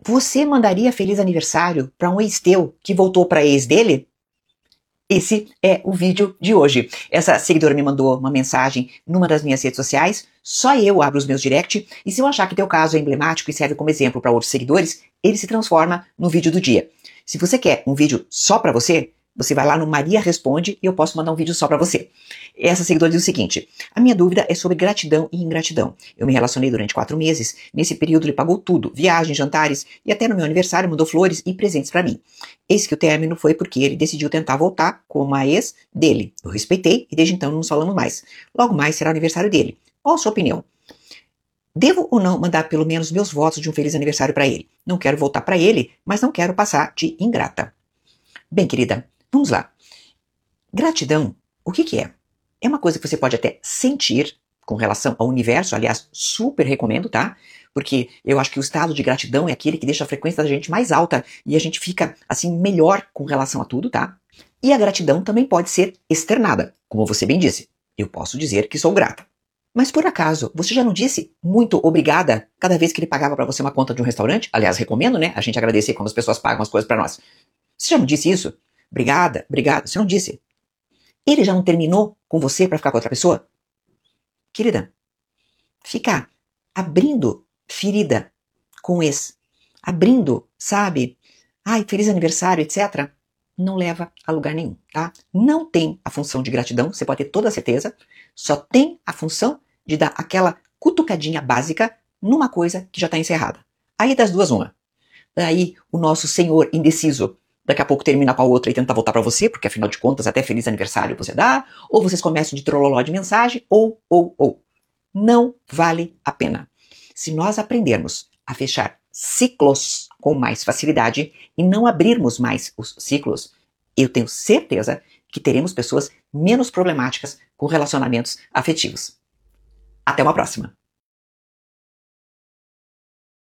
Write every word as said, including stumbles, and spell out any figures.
Você mandaria feliz aniversário para um ex teu que voltou para ex dele? Esse é o vídeo de hoje. Essa seguidora me mandou uma mensagem numa das minhas redes sociais, só eu abro os meus direct, e se eu achar que teu caso é emblemático e serve como exemplo para outros seguidores, ele se transforma no vídeo do dia. Se você quer um vídeo só para você, você vai lá no Maria Responde e eu posso mandar um vídeo só para você. Essa seguidora diz o seguinte: a minha dúvida é sobre gratidão e ingratidão. Eu me relacionei durante quatro meses, nesse período ele pagou tudo, viagens, jantares, e até no meu aniversário mandou flores e presentes para mim. Eis que o término foi porque ele decidiu tentar voltar com uma ex dele. Eu respeitei e desde então não nos falamos mais. Logo mais será o aniversário dele. Qual a sua opinião? Devo ou não mandar pelo menos meus votos de um feliz aniversário para ele? Não quero voltar para ele, mas não quero passar de ingrata. Bem, querida, vamos lá. Gratidão, o que que é? É uma coisa que você pode até sentir com relação ao universo, aliás, super recomendo, tá? Porque eu acho que o estado de gratidão é aquele que deixa a frequência da gente mais alta e a gente fica, assim, melhor com relação a tudo, tá? E a gratidão também pode ser externada, como você bem disse. Eu posso dizer que sou grata. Mas por acaso, você já não disse muito obrigada cada vez que ele pagava para você uma conta de um restaurante? Aliás, recomendo, né? A gente agradecer quando as pessoas pagam as coisas para nós. Você já não disse isso? Obrigada, obrigada. Você não disse. Ele já não terminou com você para ficar com outra pessoa? Querida, ficar abrindo ferida com ex, abrindo, sabe? Ai, feliz aniversário, etcétera, não leva a lugar nenhum, tá? Não tem a função de gratidão, você pode ter toda a certeza, só tem a função de dar aquela cutucadinha básica numa coisa que já está encerrada. Aí das duas, uma. Aí o nosso senhor indeciso daqui a pouco termina com a outra e tenta voltar pra você, porque afinal de contas até feliz aniversário você dá, ou vocês começam de trololó de mensagem, ou, ou, ou. Não vale a pena. Se nós aprendermos a fechar ciclos com mais facilidade e não abrirmos mais os ciclos, eu tenho certeza que teremos pessoas menos problemáticas com relacionamentos afetivos. Até uma próxima!